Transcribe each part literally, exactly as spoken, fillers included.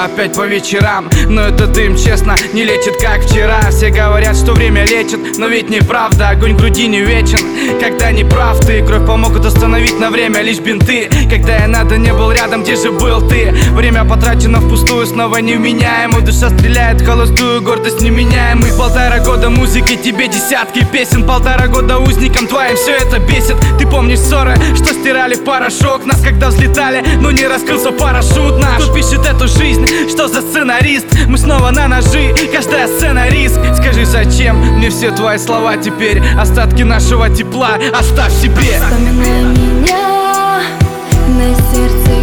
тебя опять по вечерам. Но этот дым, честно, не лечит, как вчера. Все говорят, что время лечит, но ведь неправда. Огонь в груди не вечен, когда не прав ты. Кровь помогут остановить на время лишь бинты. Когда я надо не был рядом, где же был ты? Время потрачено впустую, снова невменяемый. Душа стреляет в холостую, гордость неменяемый. Полтора года музыки, тебе десятки песен. Полтора года узникам твоим все это бесит. Ты помнишь ссоры, что стирали в порошок нас, когда взлетали, но не раскрылся парашют наш. Кто пишет эту жизнь, что за сценарист? Мы снова на ножи, каждая сцена риск. Скажи, зачем мне все твои слова теперь? Остатки нашего тепла оставь себе. Вспоминай меня, на сердце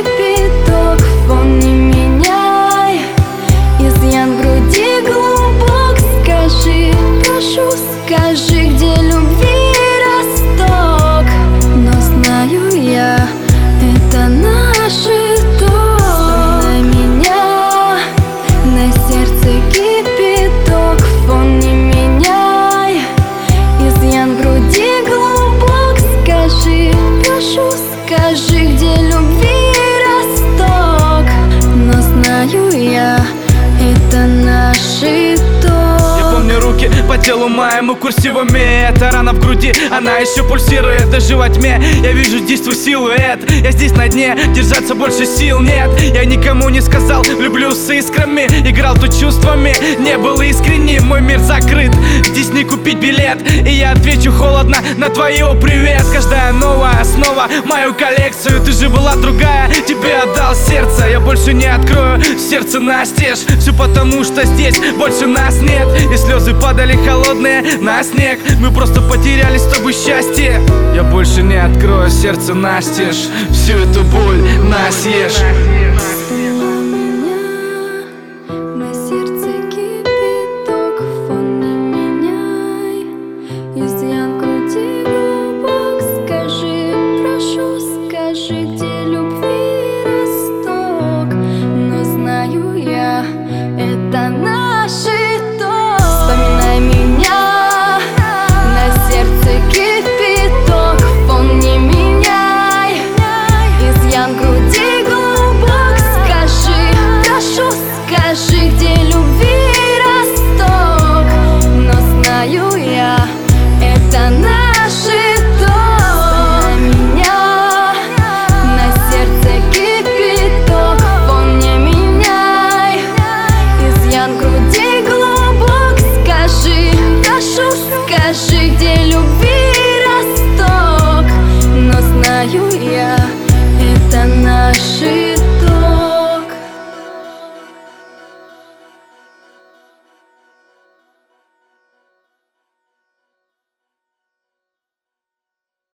кипяток, фон не меняй. Изъян в груди глубок, скажи, прошу, скажи, где любви росток. Но знаю я, это наш итог. Вспоминай меня, на сердце кипяток, фон не меняй. Изъян в груди глубок, скажи, прошу, скажи, где любви росток. Но знаю я, это наш итог. Я помню руки по телу моему курсивами. Эта рана в груди, она еще пульсирует даже во тьме. Я вижу здесь твой силуэт. Я здесь на дне, держаться больше сил нет. Я никому не сказал, люблю с искрами. Играл тут чувствами, не был искренним. Мой мир закрыт, здесь не купить билет. И я отвечу холодно на твою привет. Каждая новая снова мою коллекцию. Ты же была другая, тебе отдал сердце. Я больше не открою сердце настежь. Все потому, что здесь больше нас нет. И слезы падали холодные на снег. Мы просто потеряли с тобой счастье. Я больше не открою сердце настежь. Всю эту боль на съешь. Вспоминай меня, на сердце кипяток, фон не меняй. Изъян в груди глубок, скажи, прошу, скажи, где любви росток. Но знаю я, это наш итог. Вспоминай меня, на сердце кипяток, фон не меняй. Изъян в груди глубок, скажи, прошу, скажи, где любви росток. Но знаю я, это наш итог. Вспоминай меня, на сердце кипяток, фон не меняй. Изъян в груди глубок, скажи, прошу, скажи, где любви росток. Но знаю я, это наши